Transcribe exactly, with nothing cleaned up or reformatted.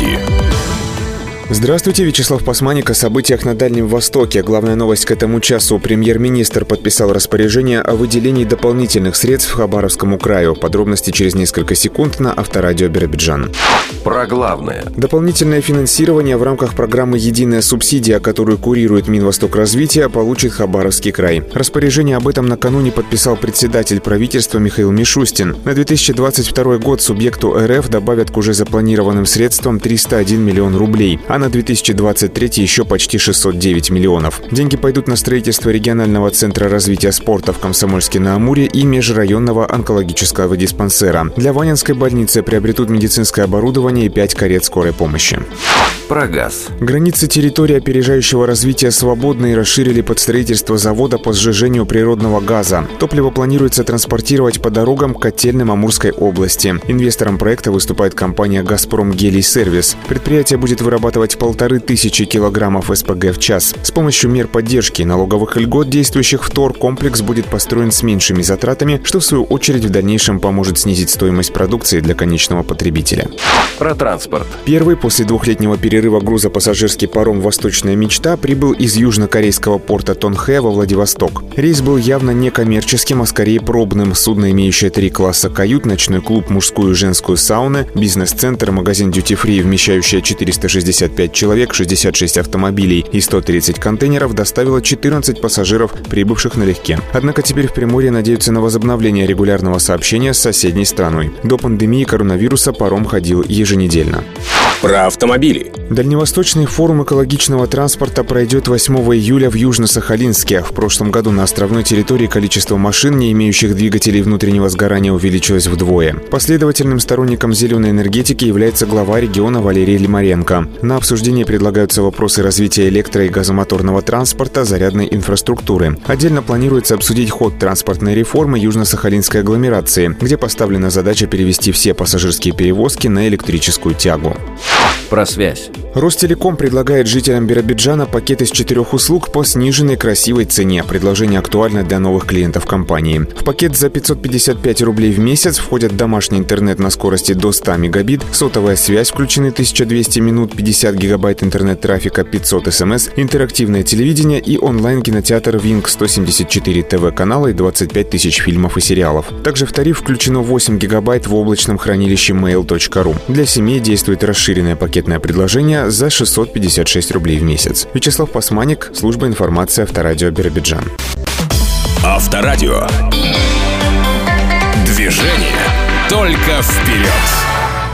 новости. Здравствуйте, Вячеслав Пасманик о событиях на Дальнем Востоке. Главная новость к этому часу. Премьер-министр подписал распоряжение о выделении дополнительных средств Хабаровскому краю. Подробности через несколько секунд на Авторадио Биробиджан. Про главное. Дополнительное финансирование в рамках программы «Единая субсидия», которую курирует Минвостокразвития, получит Хабаровский край. Распоряжение об этом накануне подписал председатель правительства Михаил Мишустин. На две тысячи двадцать второй год субъекту РФ добавят к уже запланированным средствам триста один миллион рублей. А на две тысячи двадцать третий еще почти шестьсот девять миллионов. Деньги пойдут на строительство регионального центра развития спорта в Комсомольске-на-Амуре и межрайонного онкологического диспансера. Для Ванинской больницы приобретут медицинское оборудование и пять карет скорой помощи. Про газ. Границы территории опережающего развития свободны и расширили под строительство завода по сжижению природного газа. Топливо планируется транспортировать по дорогам к котельным Амурской области. Инвестором проекта выступает компания «Газпром Гелий Сервис». Предприятие будет вырабатывать полторы тысячи килограммов эс пэ гэ в час. С помощью мер поддержки и налоговых льгот, действующих в ТОР, комплекс будет построен с меньшими затратами, что в свою очередь в дальнейшем поможет снизить стоимость продукции для конечного потребителя. Про транспорт. Первый после двухлетнего перерыва грузопассажирский паром «Восточная мечта» прибыл из южнокорейского порта Тонхэ во Владивосток. Рейс был явно не коммерческим, а скорее пробным. Судно, имеющее три класса кают, ночной клуб, мужскую и женскую сауны, бизнес-центр, магазин дьюти-фри, вмещающий четыреста шестьдесят пять человек, шестьдесят шесть автомобилей и сто тридцать контейнеров, доставило четырнадцать пассажиров, прибывших налегке. Однако теперь в Приморье надеются на возобновление регулярного сообщения с соседней страной. До пандемии коронавируса паром ходил еженедельно. Про автомобили. Дальневосточный форум экологичного транспорта пройдет восьмого июля в Южно-Сахалинске. В прошлом году на островной территории количество машин, не имеющих двигателей внутреннего сгорания, увеличилось вдвое. Последовательным сторонником зеленой энергетики является глава региона Валерий Лимаренко. На обсуждение предлагаются вопросы развития электро- и газомоторного транспорта, зарядной инфраструктуры. Отдельно планируется обсудить ход транспортной реформы Южно-Сахалинской агломерации, где поставлена задача перевести все пассажирские перевозки на электрическую тягу. Про связь. Ростелеком предлагает жителям Биробиджана пакет из четырех услуг по сниженной красивой цене. Предложение актуально для новых клиентов компании. В пакет за пятьсот пятьдесят пять рублей в месяц входят домашний интернет на скорости до ста мегабит, сотовая связь, включены тысяча двести минут, пятьдесят гигабайт интернет-трафика, пятьсот смс, интерактивное телевидение и онлайн-кинотеатр Винг, сто семьдесят четыре ТВ-канала и двадцать пять тысяч фильмов и сериалов. Также в тариф включено восемь гигабайт в облачном хранилище мейл точка ру. Для семей действует расширенное пакетное предложение за шестьсот пятьдесят шесть рублей в месяц. Вячеслав Пасманик, служба информации Авторадио Биробиджан. Авторадио. Движение только вперед.